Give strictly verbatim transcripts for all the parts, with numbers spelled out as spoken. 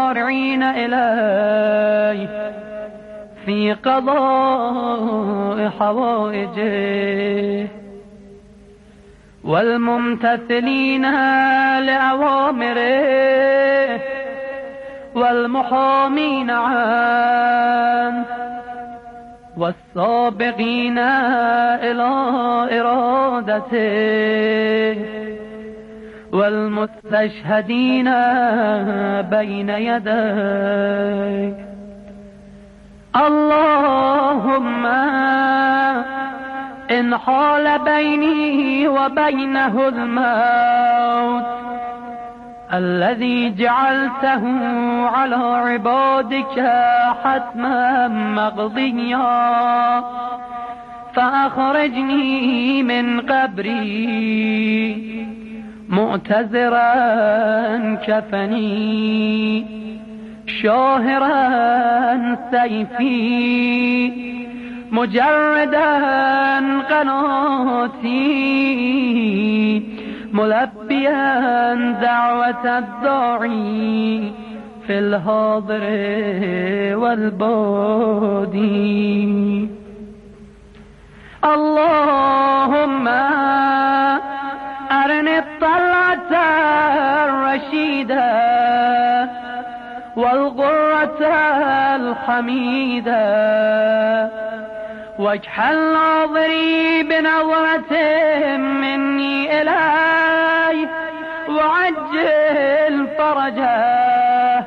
المسارعين إليه في قضاء حوائجه والممتثلين لأوامره والمحامين عنه والسابقين إلى إرادته والمستشهدين بين يديه. اللهم إن حال بيني وبينه الموت الذي جعلته على عبادك حتما مقضيا فأخرجني من قبري معتذرا كفني شاهرا سيفي مجردا قناتي ملبيا دعوة الداعي في الحاضر والبادي. اللهم أرني الطلعة الرشيدة والغرة الحميدة واجعل ناظري بنظرة مني إليه وعجل فرجه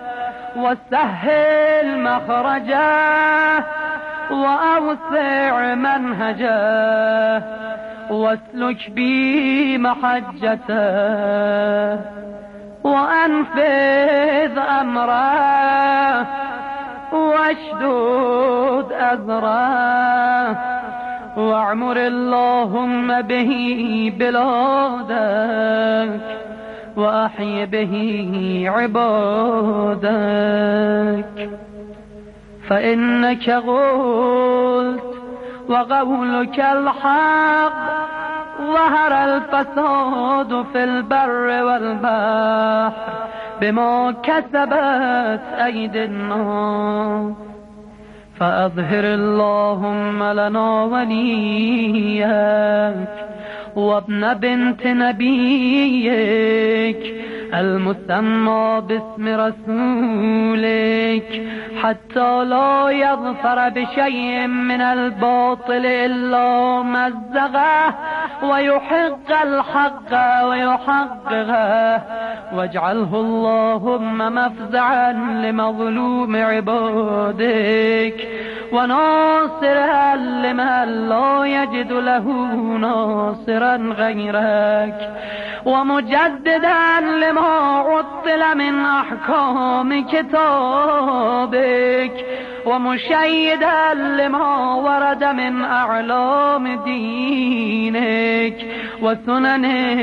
وسهل مخرجه وأوسع منهجه واسلك بي محجته وأنفذ أمره واشدد أذره واعمر اللهم به بلادك وأحي به عبادك. فإنك قلت وقولك الحق ظهر الفساد في البر والبحر بما كسبت أيدي الناس فأظهر اللهم لنا وليك وابن بنت نبيك المسمى باسم رسولك حتى لا يظفر بشيء من الباطل إلا مزغه ويحق الحق ويحققه واجعله اللهم مفزعا لمظلوم عبادك وناصرا لمن لا يجد له ناصرا غيرك ومجددا لما عطل من أحكام كتابك ومشيدا لما ورد من أعلام دينك وسنن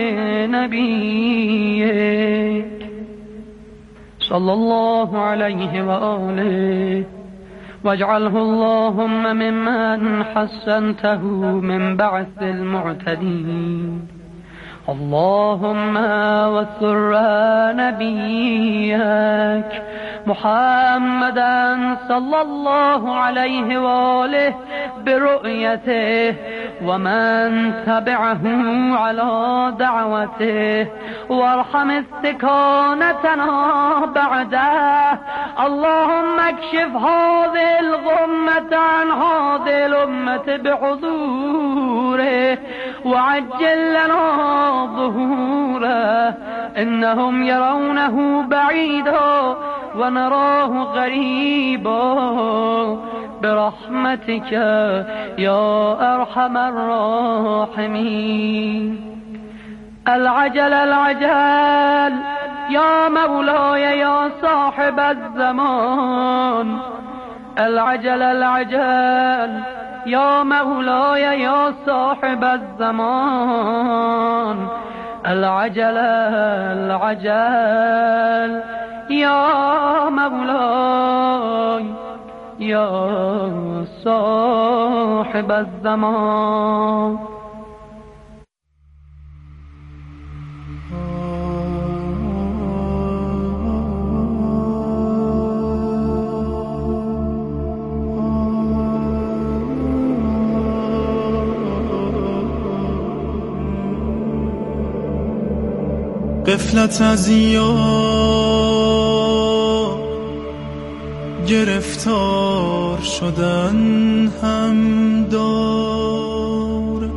نبيك صلى الله عليه وآله. واجعله اللهم ممن حسنته من بعث المعتدين. اللهم وسر نبيك محمدا صلى الله عليه وآله برؤيته ومن تبعه على دعوته وارحم استكانتنا بعده. اللهم اكشف هذه الغمة عن هذه الأمة بحضوره وعجل لنا ظهوره إنهم يرونه بعيدا ونراه قريبا برحمتك يا أرحم الراحمين. العجل العجل يا مولاي يا صاحب الزمان. العجل العجل يا مولاي يا صاحب الزمان. العجل العجل يا مولاي يا صاحب الزمان. غفلت از یار گرفتار شدن هم دار،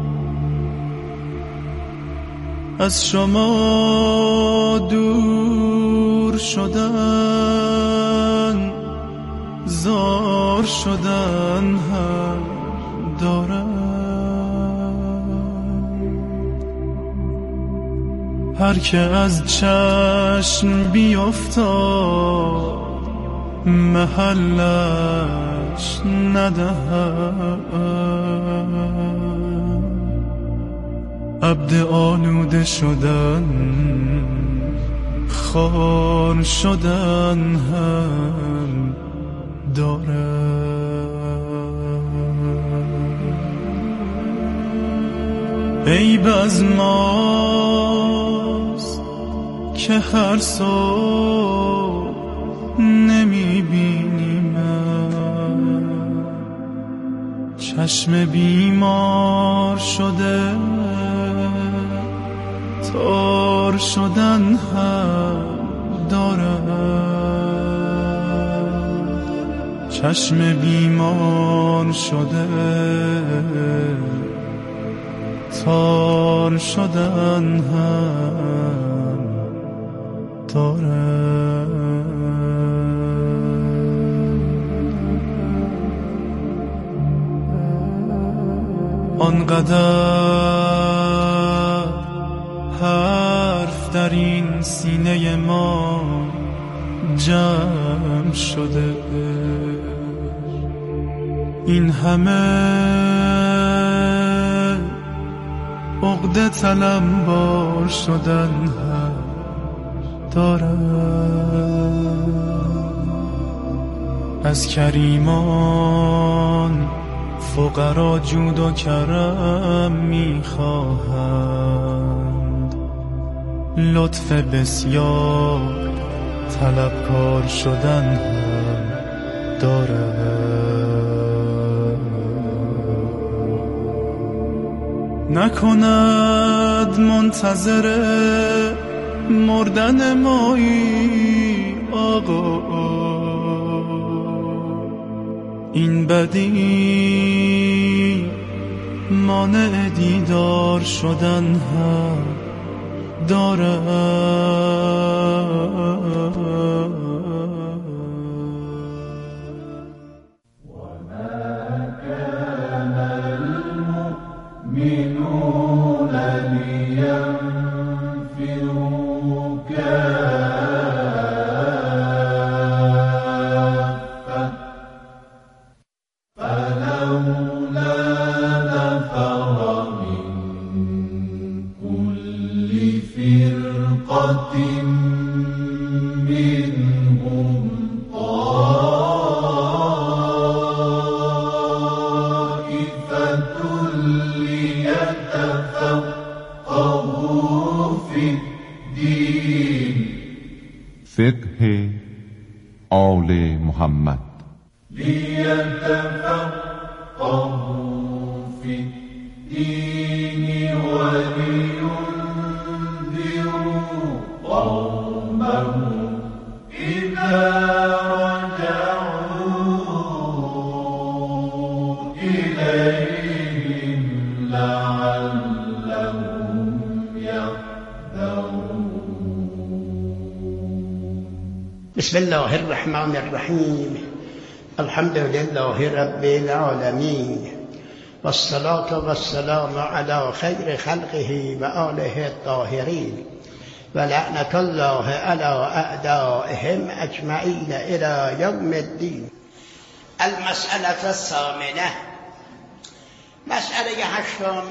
از شما دور شدن زار شدن هم دارد. هر که از چشم بیفتاد محلش ندهد، عبد آلوده شدن خار شدن هم دارد. عیب از ماست که هر صبح نمی بینیم، چشم بیمار شده تار شدن هم دارد. چشم بیمار شده تار شدن هم دارد. آنقدر حرف در این سینه ما جمع شده، این همه عقده تلمبار شدن هم دارد. از کریمان فقرا جود و کرم میخواهند، لطف بسیار طلبکار شدن هم دارد. نکند منتظر مردن مایی آقا، این بدی مانع دیدار شدن هم دارد. المؤمنون لينفروا كافة فلولا نفر من كل فرقة منهم فقه آل محمد ليتفقهوا في الدين ولينذروا قومهم إذا رجعوا إليهم لعلهم يحذرون. بسم الله الرحمن الرحیم. الحمد لله رب العالمین والصلاة والسلام على خیر خلقه و آله الطاهرین و لعنت الله على اعدائهم اجمعین الى یوم الدین. المسألة الثامنة، مسئله هشتم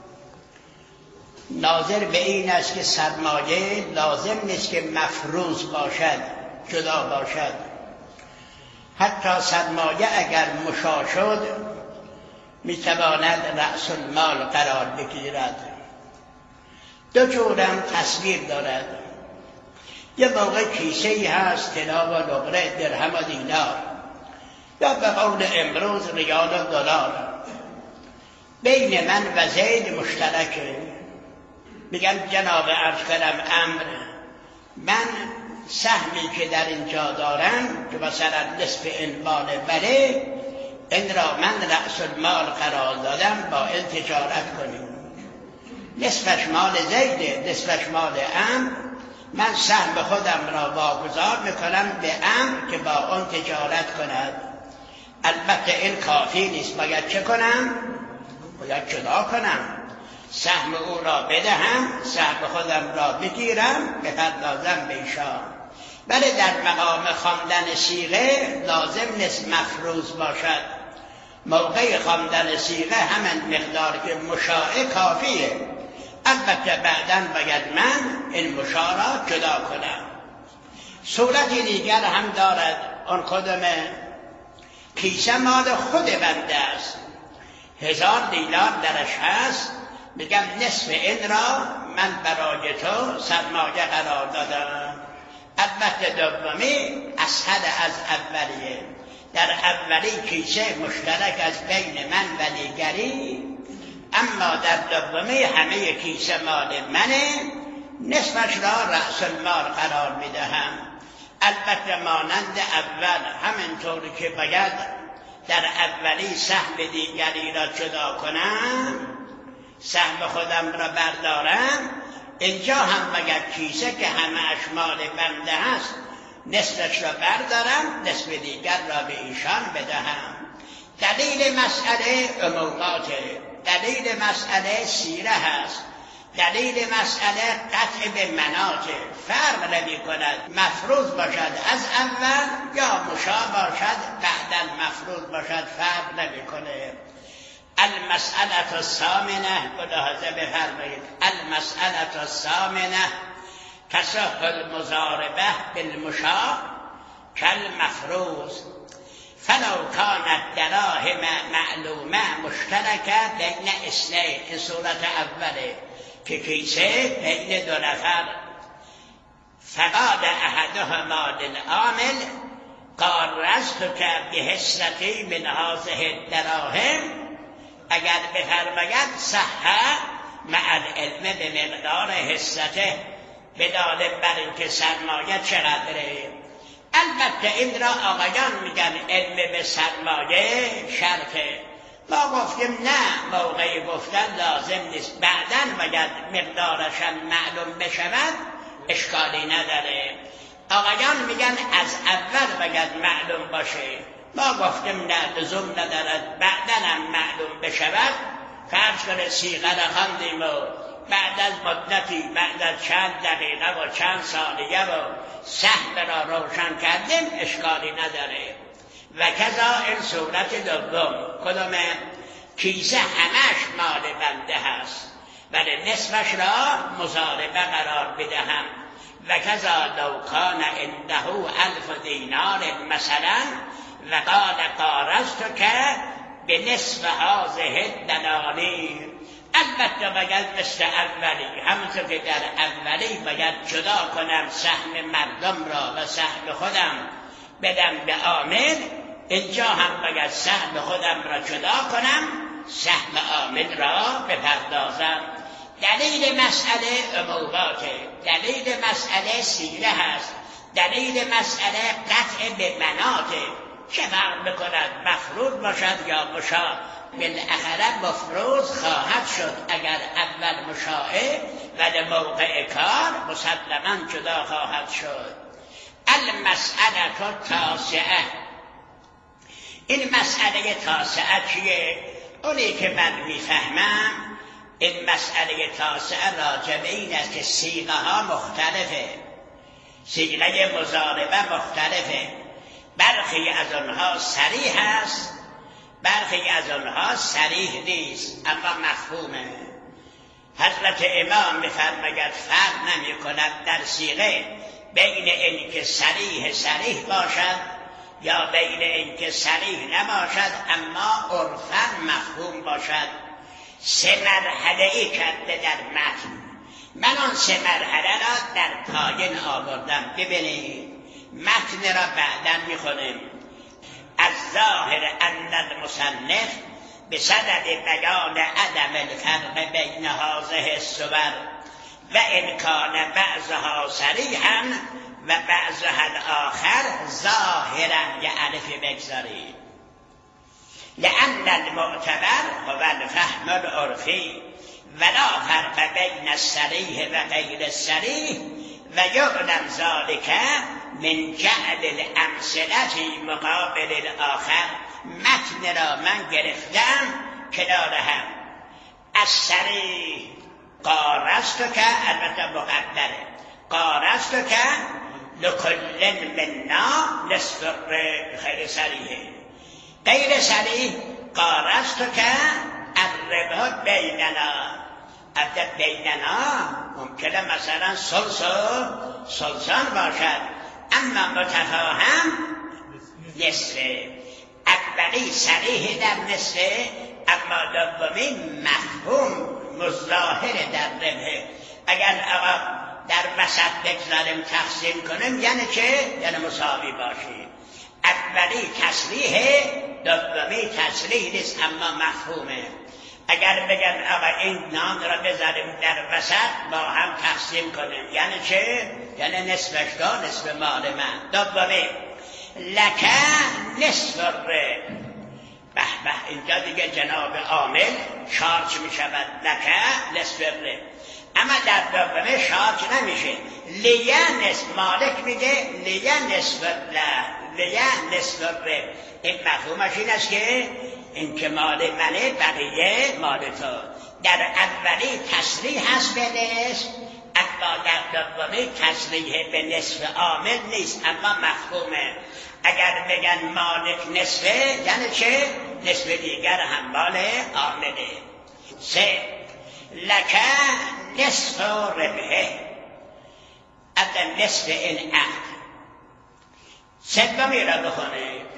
ناظر به این است که سرمایه لازم نیست که مفروض باشد، جدا باشد. حتی سرمایه اگر مشاع شد میتواند رأس المال قرار بگیرد. دو جورم تصویر دارد. یه موقع کیسه ای هست طلا و نقره، درهم و دینار، یا به قول امروز ریال و دلار. بین من و زید مشترکه. میگم جناب عرض کردم امر، من سهمی که در اینجا دارم که مثلا نصف این مال بله، این را من رأس المال قرار دادم، با این تجارت کنیم. نصفش مال زیده، نصفش مال امر، من سهم خودم را واگذار میکنم به امر که با آن تجارت کند. البته این کافی نیست، باید چه کنم؟ باید جدا کنم، سهم او را بدهم، سهم خودم را بگیرم، بپردازم به ایشان. ولی در مقام خواندن صیغه لازم نیست مفروض باشد. موقع خواندن صیغه همین مقدار که مشاع کافیه. البته بعداً باید من این مشاع را جدا کنم. صورت دیگر هم دارد، آن خودم کیسه مال خود بنده است، هزار دینار درش هست، میگم نصف این را من برای تو سرمایه قرار دادم. البته دومی اسهل از اولیه. در اولی کیسه مشترک از بین من و دیگری، اما در دومی همه کیسه مال منه، نصفش را رأس المال قرار میدهم. البته مانند اول، همینطوری که باید در اولی سهم دیگری را جدا کنم، سهم خودم را بردارم، اینجا هم باید کیسه که همه مال بنده هست نصفش را بردارم، نصف دیگر را به ایشان بدهم. دلیل مسئله عموماته، دلیل مسئله سیره هست، دلیل مسئله قطع به مناطه، فرق نمی کند مفروض باشد از اول یا مشاع باشد بعداً مفروض باشد، فرق نمی کنه. المسئله الثامنه، ملاحظه بفرمایید، المسئله الثامنه تصح المضاربه بالمشاع کالمفروض فلو كانت دراهم معلومه مشترکه بین اثنین. این صورت اوله که کیسه بین دو نفر، فقال احدهما للعامل قارضتک بحصتی من هذه الدراهم، اگر بفرماید صح مع العلم به مقدار حصته، بدانه بر اینکه سرمایه چقدره. البته این را آقایان میگن علم به سرمایه شرطه. ما گفتیم نه، موقعی گفتن لازم نیست، بعداً باید مقدارشم معلوم بشود، اشکالی نداره. آقایان میگن از اول باید معلوم باشه، ما گفتیم نه، لزوم ندارد، بعداً هم معلوم بشود. فرض کنه صیغه را خواندیم و بعد از مدتی، بعد از چند دقیقه و چند ثانیه و سهم را روشن کردیم، اشکالی نداره. و کذا این صورت دوم، کدوم کیسه همش مال بنده هست ولی نصفش را مضاربه قرار بدهم. و کذا لو کان عنده الف دینار مثلا و قال قارضتک به نصف هذه الدنانیر. البته باید مثل اولی، همونطور که در اولی باید جدا کنم سهم مردم را و سهم خودم بدم به عامل، اینجا هم باید سهم خودم را جدا کنم، سهم عامل را بپردازم. دلیل مسئله عموماته، دلیل مسئله سیره هست، دلیل مسئله قطع به مناطه. چه فرق بکند مفروض باشد یا مشاع؟ بالاخره مفروض خواهد شد اگر اول مشاعه، ولی موقع کار مسلما جدا خواهد شد. المسئله التاسعه، این مسئله تاسعه چیه؟ اونی که من میفهمم این مسئله تاسعه راجع به این است که صیغه ها مختلفه، صیغه مضاربه مختلفه، برخی از آنها صریح است، برخی از آنها صریح نیست اما مفهومه. حضرت امام می‌فرماید فرق نمی‌کند در صیغه بین این که صریح صریح باشد یا بین این که صریح نباشد اما عرفاً مفهوم باشد. سه مرحله‌ای کرده در متن، من آن سه مرحله را در پایین آوردم. ببینید متن را بعداً می‌خونیم. از ظاهر ان المصنف به صدد بیان عدم الفرق بین هذه الصور و امکان بعضها صریحا و بعضها الاخر ظاهرا، یه الف بگذارید. لأن المعتبر هو الفهم العرفی ولا فرق بین الصریح و غیر الصریح و یعلم ذلك من جعل الامثله مقابل الاخر. متن را من گرفتم کنار هم. الصریح قارست که، البته مقدره، قارست که لکل منا نصف خیر صریحه. غیر صریح قارست که الربا بیننا. البته بیننا ممکنه مثلا سلس و سلسان باشد، اما متفاهم نصف. اولی صریح در نصف، اما دومی مفهوم مظاهر در ربه. اگر آقا در وسط بگذاریم تقسیم کنیم یعنی چه؟ یعنی مساوی باشیم. اولی تصریح، دومی تصریح نیست اما مفهومه. اگر بگم آقا این نان را بذاریم در وسط با هم تقسیم کنیم یعنی چه؟ یعنی نصفش دا نصف مال من. دومی لکه نصف ره. به به، اینجا دیگه جناب عامل شارج می شود. لکه نصف ره. اما در دومه شارج نمیشه. لیه نصف، مالک میگه لیه نصف ره، لیه نصف ره. این مفهومش این است که این که مال منه بقیه مال تو. در اولی تصریح هست به نصف، اما در دومی تصریح به نصف عامل نیست اما مفهومه. اگر بگن مالک نصفه یعنی چه؟ نصف دیگر هم مال عامله. سه لکه نصف ربحه. اگر نصف این عهد سومی را بخونید.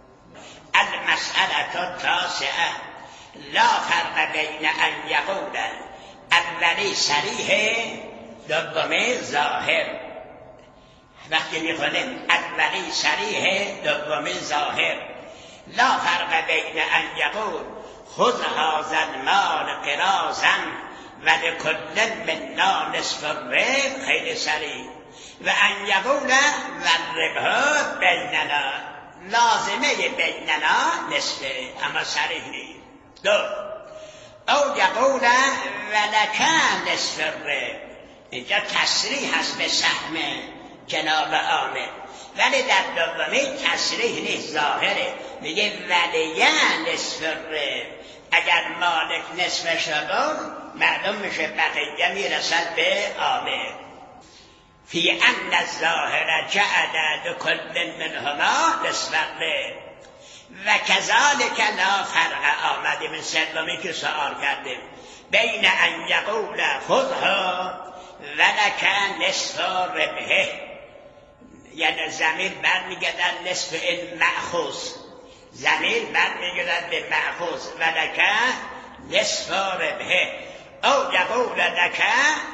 المسألة التاسعة لا فرق بین ان یقول اولی صریح دومی ظاهر. وقتی میخونیم اولی صریح دومی ظاهر، لا فرق بین ان یقول خذ هذا المال قراضا ولکل منا نصف الربح خیلی صریح، و ان یقول والربح بیننا، لازمه بیننا نصفه اما صریح نیست. دو او یقول ولکه نصف الربح. اینجا تصریح هست به سهم جناب عامل، ولی در دومی تصریح نیست، ظاهره. میگه ولیه نصف الربح. اگر مالک نصفش را بود معلوم میشه بقیه میرسد به عامل. فی ان الظاهر جعل لکل منهما نصف الربح و کذالک لا فرق. آمدیم این سومی که سؤال کردیم بین ان یقول خذها ولک نصف ربحه، یعنی ضمیر برمیگردد نصف این مأخوذ، ضمیر برمیگردد به مأخوذ ولک نصف ربحه، او یقول لک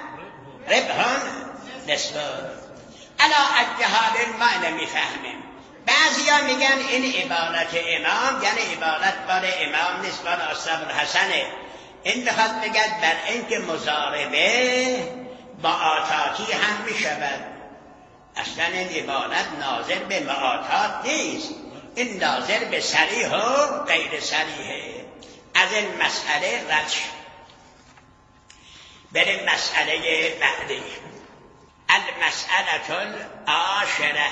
ربح نصف. الا اجهال ما اینو میفهمیم. بعضی ها میگن این عبارت امام یعنی عبارت بار امام نیست، بار اصحاب الحسنه. این بخواد بگد بر اینکه مضاربه معاطاتی هم میشود. اصلا این عبارت ناظر به معاطات نیست، این ناظر به صریح و غیر صریحه. از این مسئله رد شد. بریم مسئله بعدی. المسئله العاشره.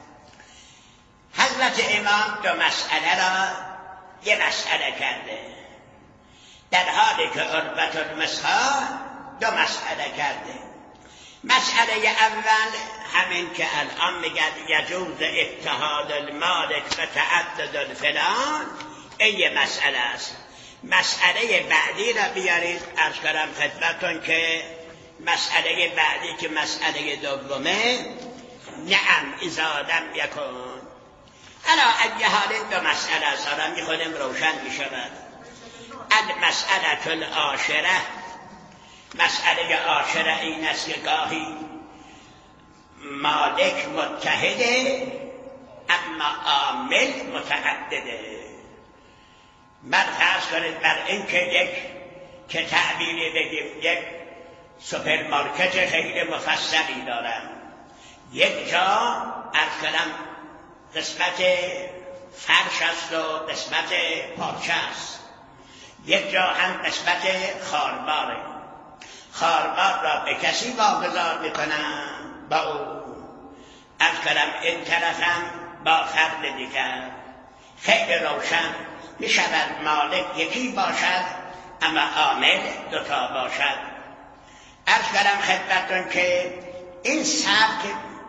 حضرت امام دو مسئله را یه مسئله کرده، در حالی که عربت المسحا دو مسئله کرده. مسئله اول همین که الان میگن یجوز اتحاد المالک و تعدد الفلان، این یه مسئله است. مسئله بعدی را بیارید. عرض کردم خدمتتون که مسئله بعدی که مسئله دومه نعم اذا لم یکن. الا اگه حال دو مسئله است را میخونیم روشن میشود. المسئله العاشره. مسئله عاشره این است که گاهی مالک متحده اما عامل متعدده. من فرض کنید بر این که یک که تعبیری بگیم یک سوپرمارکت خیلی مفصلی دارم. یک جا عرض کردم قسمت فرش است و قسمت پارچه است، یک جا هم قسمت خارباره. خاربار را به کسی واگذار میکنم، با او عرض کردم این طرفم با فرد دیگر. خیلی روشن میشود مالک یکی باشد اما عامل دوتا باشد. عرض کردم خدمتتون که این سبک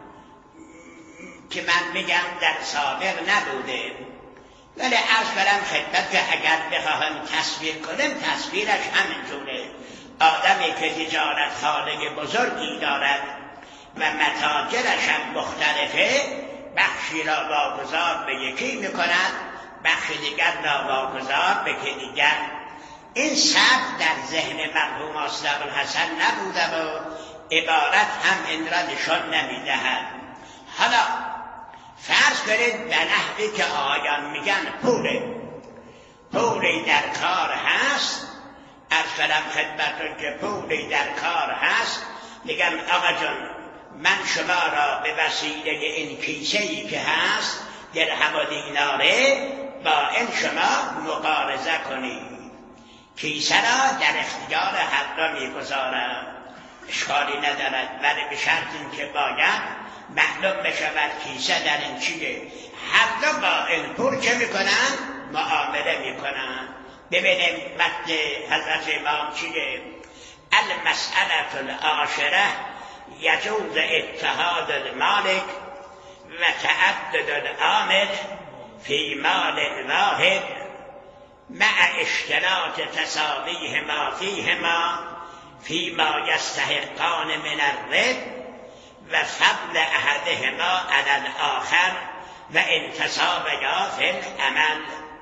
که من میگم در سابق نبوده، ولی عرض کردم خدمت که اگر بخواهم تصویر کنم تصویرش همینجوره. آدمی که تجارت خانه بزرگی دارد و متاجرش هم مختلفه، بخشی را واگذار به یکی میکند، بخش دیگر را واگذار به که دیگر. این سبک در ذهن مرحوم آصف الحسن نبوده و عبارت هم این را نشان نمیدهد. حالا فرض کنید به نحوی که آقایان میگن پوله پولی در کار هست. عرض کردم خدمتتون که پولی در کار هست، میگم آقا جان من شما را به وسیله این کیسه‌ای که هست درهم و دیناره با این شما مقارضه کنید. کیسه را در اختیار هر دو میگذارم، اشکالی ندارد، ولی به شرط این که باید معلوم بشود کیسه در این چیه. هر دو با این پول چه میکنن؟ معامله میکنن. ببینیم متن حضرت امام چیه؟ المسئله العاشره یجوز اتحاد المالک و تعدد العامل فی مال واحد مع اشتراط تساویهما فیهما فیما یستحقان من الرد و فضل احدهما علی الاخر و انتصابیا فی العمل.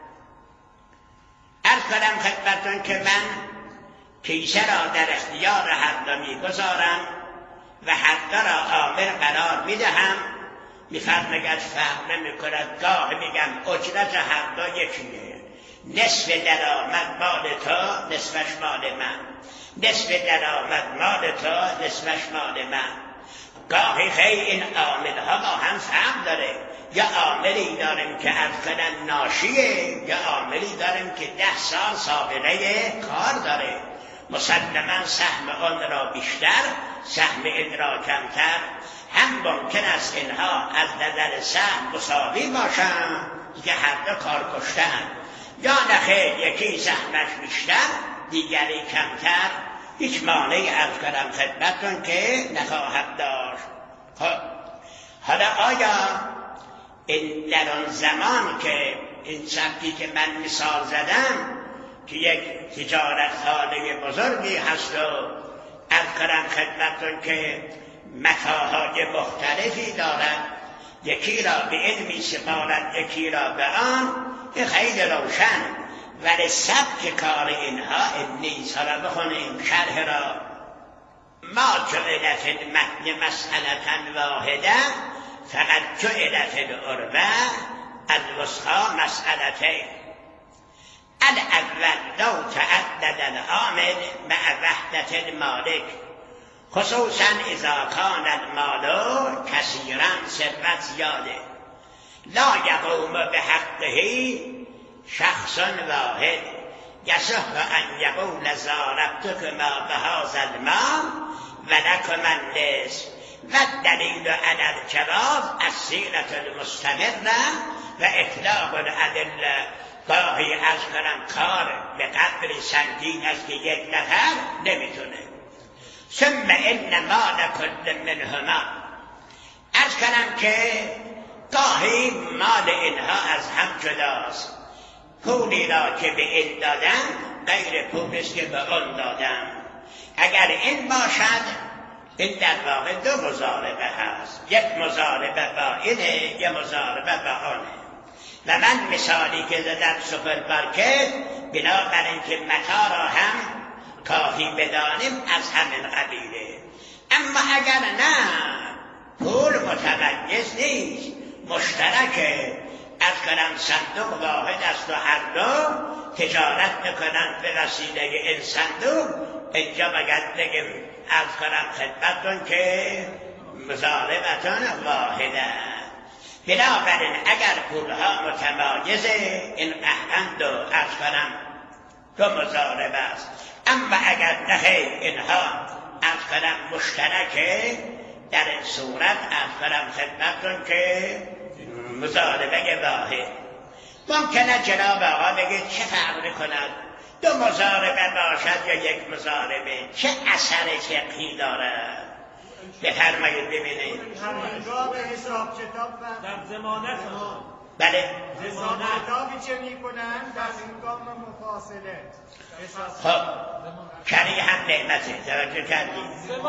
عرض کنم خدمتتون که من کیسه را در اختیار هر دو میگذارم و هر دو را عامل قرار میدهم. میفرماید فرق نمیکند، گاه میگم اجرت هر دو یکیه، نصف درآمد مال تو نصفش مال من، نصف درآمد مال تو نصفش مال من. گاهی خیلی این عامل ها با هم فرق داره، یا عاملی داریم که ارکان ناشیه، یا عاملی داریم که ده سال سابقه کار داره. مسلما سهم آن را بیشتر، سهم این را کمتر. هم ممکن است اینها از نظر سهم مساوی باشند که هر دو کار کشتن، یا نخیر یکی سهمش بیشتر دیگری کمتر. هیچ مانعی عرض کردم خدمتتون که نخواهد داشت. خب حالا آیا این در آن زمان که این سبکی که من مثال زدم که یک تجارت خانه بزرگی هست و عرض کردم خدمتتون که متاهای مختلفی دارد، یکی را به این می سپارد یکی را به آن، این خیلی روشن، ولی سبک کار اینها این نیست. حالا بخونیم شرح را. ما جعلت المتن مسئلة واحده فقط جعلت العروة الوسطی مسئلتین. الاول لو تعدد العامل مع وحدة المالک خصوصا اذا کان المال کثیرا ثروت زیاده لا یقوم بحقه شخص واحد یصح ان یقول ضربتک ما بهذا المال ولکم النصف و الدلیل علی الجواز السیرة المستمره و اطلاق الادله. گاهی از کنم کار به قدر سنگین است که یک نفر نمیتونه. ثم ان مال کل منهما، از کنم که گاهی مال اینها از هم جداست. پولی را که به این دادم غیر پولی است که به آن دادم. اگر این باشد این در واقع دو مضاربه هست، یک مضاربه با اینه یک مضاربه با آنه. و من مثالی که زدم سوپرمارکت بنابراین که متا را هم کافی بدانیم از همین قبیله. اما اگر نه پول متمایز نیست، مشترکه، از کنم صندوق واحد است و هر دو تجارت میکنن به وسیله این صندوق، اینجا بگرد بگیم از کنم خدمتتون که مضاربتون واحده. بنابراین اگر پولها متمایزه این قهرند و از کنم دو مضارب است، اما اگر نخیر اینها از کنم مشترکه، در این صورت از کنم خدمتتون که مضاربه واحد. ممکنه جناب آقا بگید چه فرق کند دو مضاربه باشد یا یک مضاربه، چه اثر فقهی دارد؟ بفرمایید ببینید. هنگام حساب کتاب در ضمانت بله حساب کتابی چه میکنن در هنگام مفاصله؟ خب کری هم نعمته، توجه کردید؟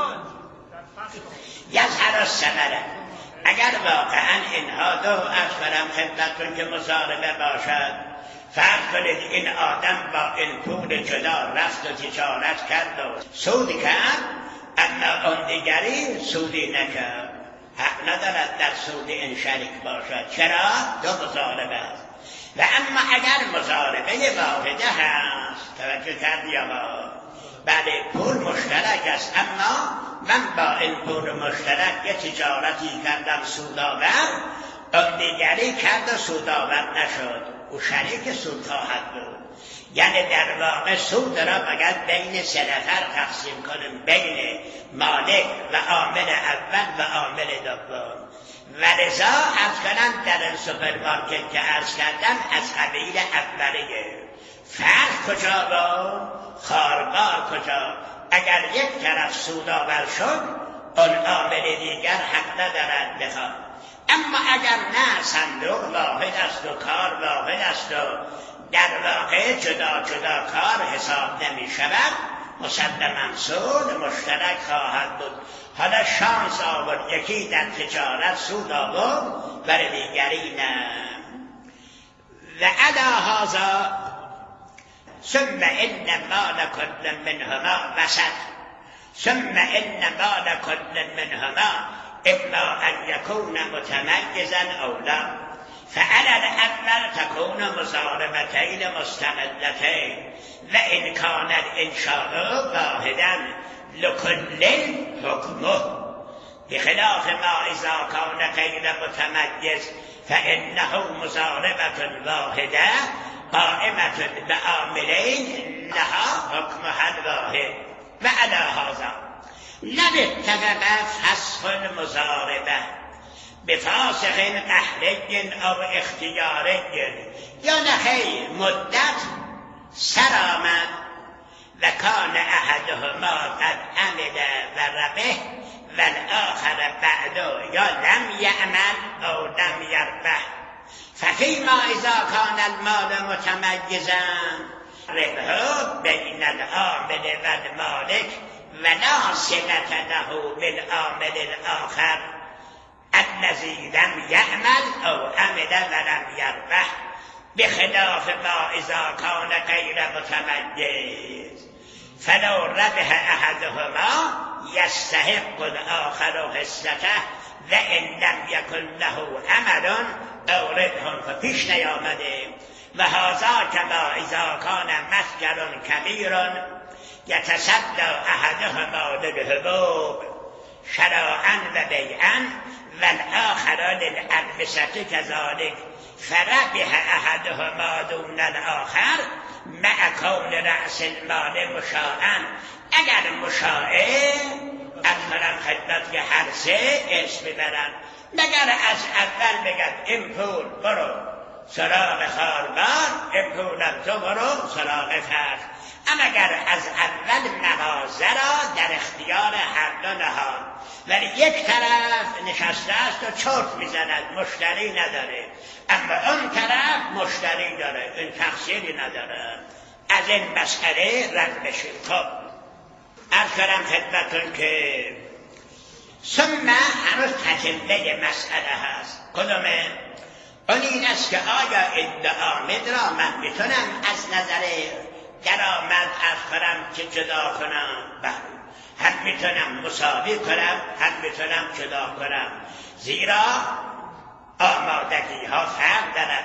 یظهر الثمره، اگر واقعا اینها دو از کنم خدمتتون که مضاربه باشد، فرض کنید این آدم با این پول جدا رفت و تجارت کرد و سود کرد، اما اون دیگری سودی نکرد، حق ندارد در سود این شریک باشد. چرا؟ دو مضاربه است. و اما اگر مضاربه واحده هست، توجه کردی یا با بله پول مشترک است، اما من با این پول مشترک یه تجارتی کردم سودآور، اون دیگری کرد و سودآور نشد، او شریک سود خواهد بود. یعنی در واقع سود را باید بین سه نفر تقسیم کنیم، بین مالک و عامل اول و عامل دوم. و لذا عرض کنم در این سوپرمارکت که عرض کردم از قبیل اولیه. فرق کجا با خاربار کجا؟ اگر یک طرف سودآور شد، اون عامل دیگر حق ندارد بخواد. اما اگر نه، صندوق واحد است و کار واحد است و در واقع جدا جدا کار حساب نمی شود، مسلماً سود مشترک خواهد بود. حالا شانس آورد یکی در تجارت سود آورد برای دیگری نه. و علی هذا ثم ان مال کل منهما وسط، ثم ان مال کل منهما اما ان یکون متميزا او لا، فعلى الاول تكون مضاربتين مستقلتين وان كان الانشاء واحدا لكل حكمه، بخلاف ما اذا كان غير متميز فانه مضاربة واحدة قائمة بعاملين لها حكمها الواحد. وعلى هذا لم اتفق فسخ المضاربة بفاسق قهري او اختیاری، یا نخیر مدت سر آمد و کان احدهما قد عمل و ربح و الاخر بعد یا لم یعمل او لم یربح، ففیما اذا کان المال متميزا ربح بین العامل و المالک و لا صلة له بالعامل الاخر الذي لم يعمل او عمل ولم يربح، بخلاف ما اذا كان غير متميز فلو ربح احدهما يستحق الاخر حصته وان لم يكن له عمل او ربح. فپیش نیامده و هذا كما اذا كان مسجد كبير يتصدى احدهما للحبوب شراعا و بیعا والآخر للألبسة كذلك، فربح احدهما دون الآخر مع كون رأس المال مشاعا. اگر مشاعه اصلا خدمت که هر سه اسم ببرن، مگر از اول بگد این پول برو سراغ خاربار، این پولم تو برو سراغ فرق. اما اگر از اول مغازه را در اختیار هر دو نهاد، ولی یک طرف نشسته است و چرت میزند مشتری نداره، اما اون طرف مشتری داره، این تقصیری نداره، از این مسئله رد بشیم. خب عرض کردم خدمتون که ثم هنوز تجله مسئله هست. کدومه؟ اون این است که آیا ادعامد را من میتونم از نظر درآمد از کنم که جدا کنم؟ بله، هم میتونم مساوی کنم، هم میتونم جدا کنم، زیرا آمادگی ها فرق دارد.